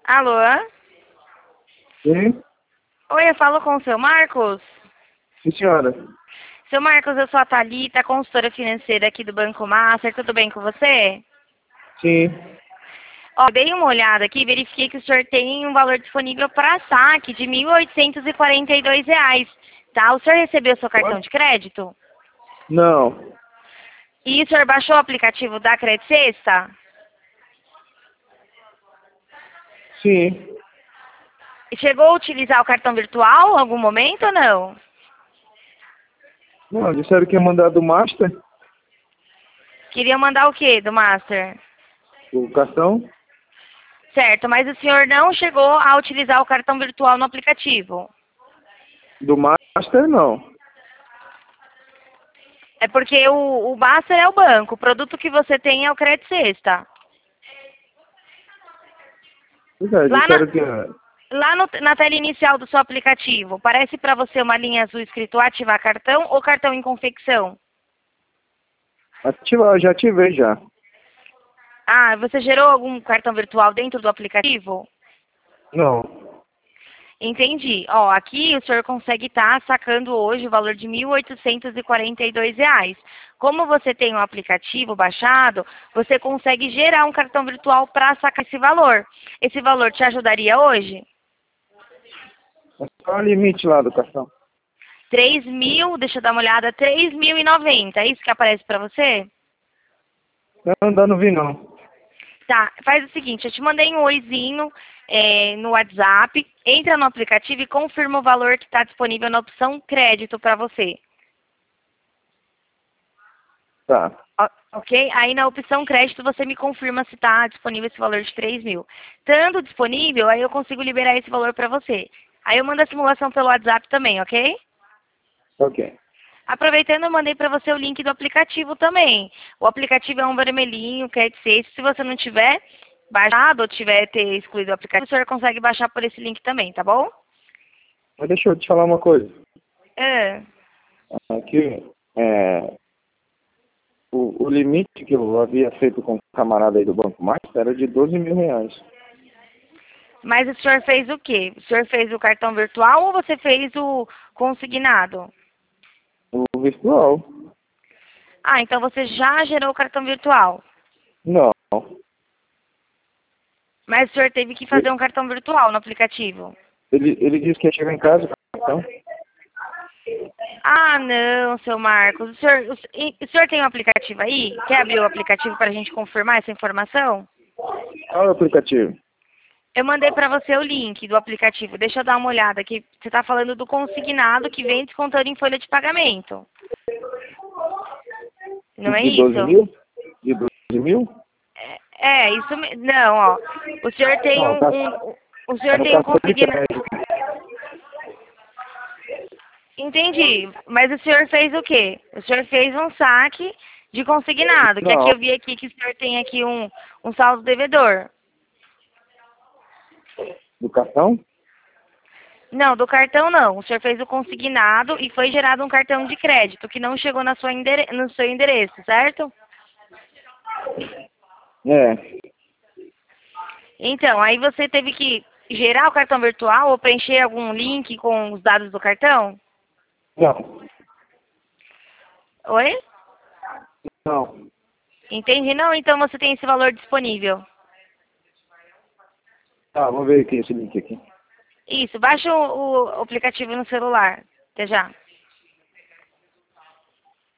Alô? Sim, Oi, eu falo com o seu Marcos? sim, senhora. Seu Marcos, eu sou a Thalita, consultora financeira aqui do Banco Master. Tudo bem com você? Sim. Ó, dei uma olhada aqui e verifiquei que o senhor tem um valor disponível para saque de R$ 1.842, tá? O senhor recebeu seu cartão Quanto? de crédito? Não. E o senhor baixou o aplicativo da Credit Sexta? Sim. E chegou a utilizar o cartão virtual em algum momento ou não? Não, disseram que ia mandar do Master, Queria mandar o quê do Master? o cartão. Certo, mas o senhor não chegou a utilizar o cartão virtual no aplicativo. Do Master, não. É porque o Master é o banco, o produto que você tem é o Credit Sexta. Pois é, Lá na, disseram que na tela inicial do seu aplicativo, aparece para você uma linha azul escrito ativar cartão ou cartão em confecção? ativar, já ativei já. Ah, você gerou algum cartão virtual dentro do aplicativo? Não. Entendi. Ó, aqui o senhor consegue estar sacando hoje o valor de R$ 1.842. Como você tem um aplicativo baixado, você consegue gerar um cartão virtual para sacar esse valor. Esse valor te ajudaria hoje? É só o limite lá do cartão. 3.000, deixa eu dar uma olhada, 3.090. É isso que aparece para você? Eu ainda não vi, não. Tá, faz o seguinte, eu te mandei um oizinho no WhatsApp, entra no aplicativo e confirma o valor que está disponível na opção crédito para você. Tá. Ok? Aí na opção crédito você me confirma se está disponível esse valor de 3.000. Estando disponível, aí eu consigo liberar esse valor para você. Aí eu mando a simulação pelo WhatsApp também, ok? Ok. Aproveitando, eu mandei para você o link do aplicativo também. O aplicativo é um vermelhinho, quer dizer, se você não tiver baixado ou tiver ter excluído o aplicativo, o senhor consegue baixar por esse link também, tá bom? Mas deixa eu te falar uma coisa. É. Aqui, o limite que eu havia feito com o camarada aí do Banco Master era de R$ 12.000. Mas o senhor fez o quê? O senhor fez o cartão virtual ou você fez o consignado? O virtual. Ah, então você já gerou o cartão virtual. Não. Mas o senhor teve que fazer um cartão virtual no aplicativo. Ele disse que ia chegar em casa com o cartão. Ah, não, seu Marcos. O senhor tem um aplicativo aí? Quer abrir o aplicativo para a gente confirmar essa informação? Qual é o aplicativo? Eu mandei para você o link do aplicativo. Deixa eu dar uma olhada aqui. Você está falando do consignado que vem descontando em folha de pagamento. Não é De 12 isso? mil? De 12.000? Isso mesmo. Não, ó. O senhor tem Não, o tá senhor no tem um cartão de consignado. crédito. Entendi. Mas o senhor fez o quê? O senhor fez um saque de consignado, que aqui Não, eu vi aqui que o senhor tem aqui um saldo devedor. do cartão? Não, do cartão não. O senhor fez o consignado e foi gerado um cartão de crédito que não chegou no seu endereço, certo? É. Então, aí você teve que gerar o cartão virtual ou preencher algum link com os dados do cartão? Não. Oi? Não. Entendi. Não, então você tem esse valor disponível. Tá, vou ver aqui esse link aqui. Isso, baixa o aplicativo no celular. Até já.